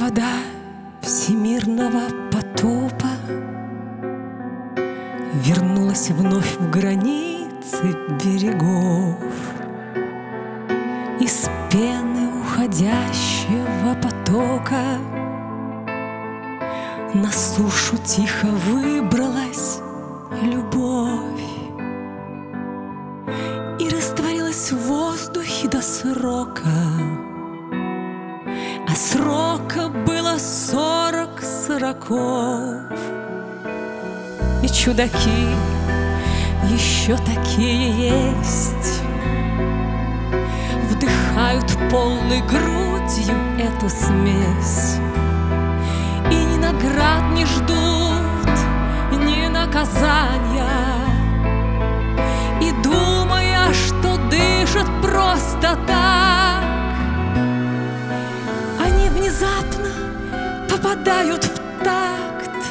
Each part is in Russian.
Вода всемирного потопа вернулась вновь в границы берегов. Из пены уходящего потока на сушу тихо выбралась любовь и растворилась в воздухе до срока. А срока было 40 сороков. И чудаки еще такие есть, вдыхают полной грудью эту смесь и ни наград не ждут, ни наказания, и думая, что дышат просто так, они внезапно попадают в такт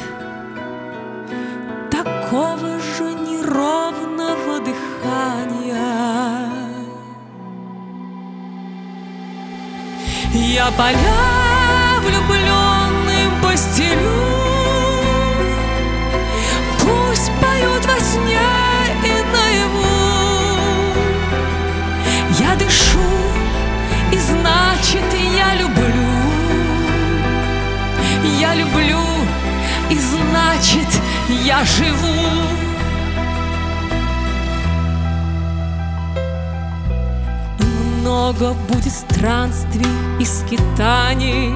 такого же неровного дыхания. Я поля влюбленным постелю, пусть поют во сне и наяву. Я дышу, и значит я люблю. Я люблю, и значит я живу. Много будет странствий и скитаний.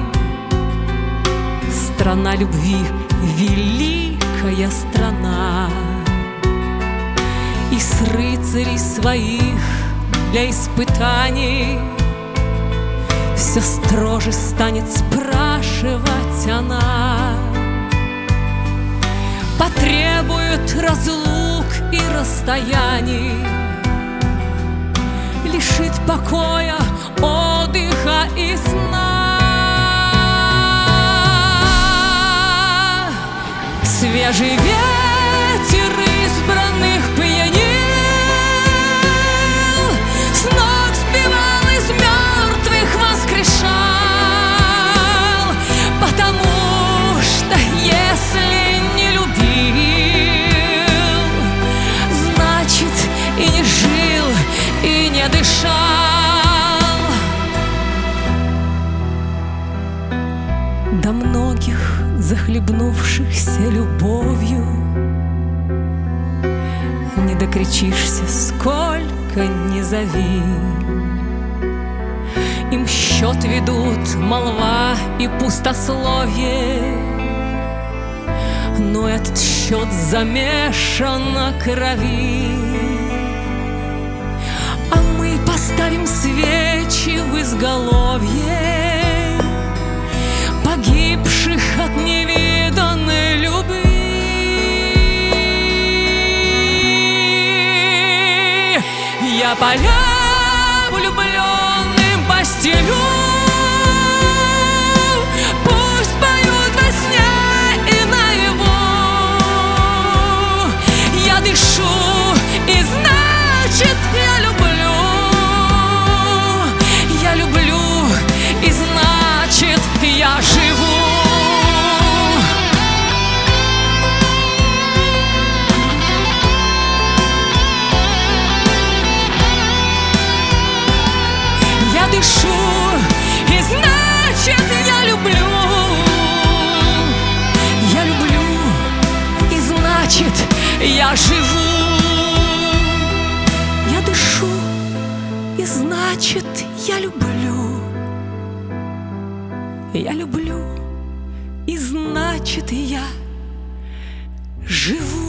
Страна любви — великая страна. И с рыцарей своих для испытаний все строже станет спрашивать она. Потребует разлук и расстояний, лишит покоя, отдыха и сна. Свежий ветер избранных пьянил, с ног сбивал, из мертвых воскрешал. Потому что если не любил, значит и не жил, и не дышал. До многих захлебнувшихся любовью не докричишься, сколько ни зови. Им счет ведут молва и пустословие, но этот счет замешан на крови. А мы поставим свечи в изголовье погибших от невиданной любви. Я поля влюбленным постелю, пусть поют во сне и наяву. Я дышу, и значит я люблю. Я люблю, и значит я живу. Я дышу, и значит я люблю. Я люблю, и значит я живу. Я дышу, и значит я люблю. Я люблю, и значит я живу.